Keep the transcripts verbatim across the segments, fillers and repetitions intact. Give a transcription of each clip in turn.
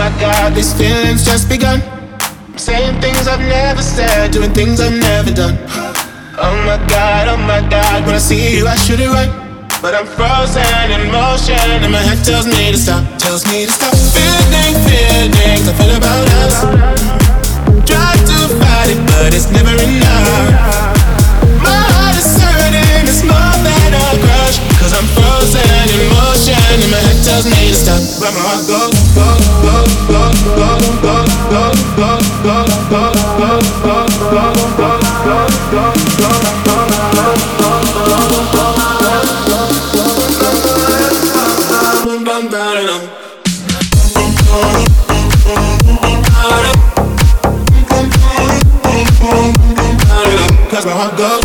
my God, these feelings just begun. I'm saying things I've never said, doing things I've never done. Oh my God, oh my God, when I see you I should it right, but I'm frozen in motion and my head tells me to stop, tells me to stop. Feeling, feelings I feel about us. Try to fight it, but it's never enough. My heart is hurting, it's more than a crush, cause I'm frozen in motion and my head tells me to stop. But my heart goes, goes, goes, goes, goes, goes, goes, goes, goes, goes, goes, goes, goes, goes, goes, cause my heart goes.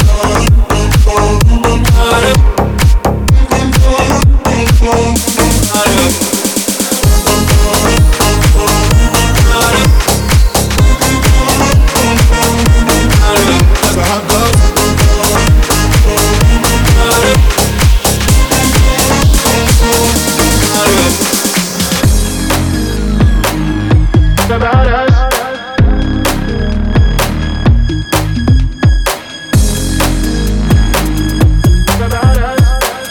About us. About us.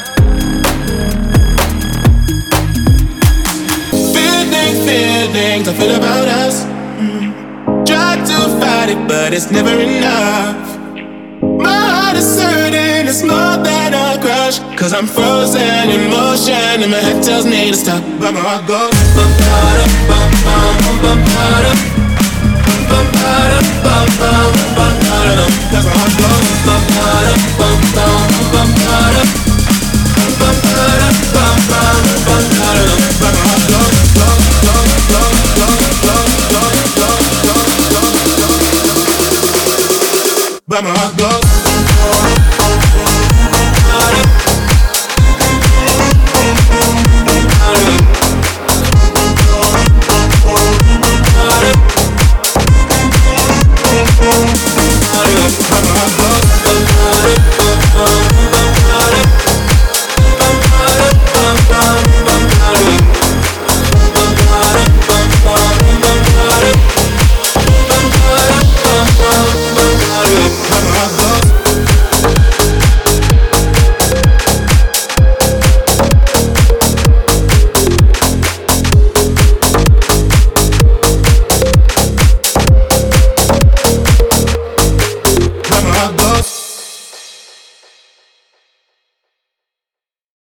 Feeling, feelings I feel about us. Mm. Try to fight it, but it's never enough. My heart is hurting, it's more than a crush, cause I'm frozen in motion and my head tells me to stop. But my heart goes bum bada bum bum bum bada bum bada bum bum bum bada. Cause my heart goes bum bada bum bum bum bada bum bada bum bum bum bada. But my heart goes goes goes goes goes goes goes goes goes goes. But my heart goes.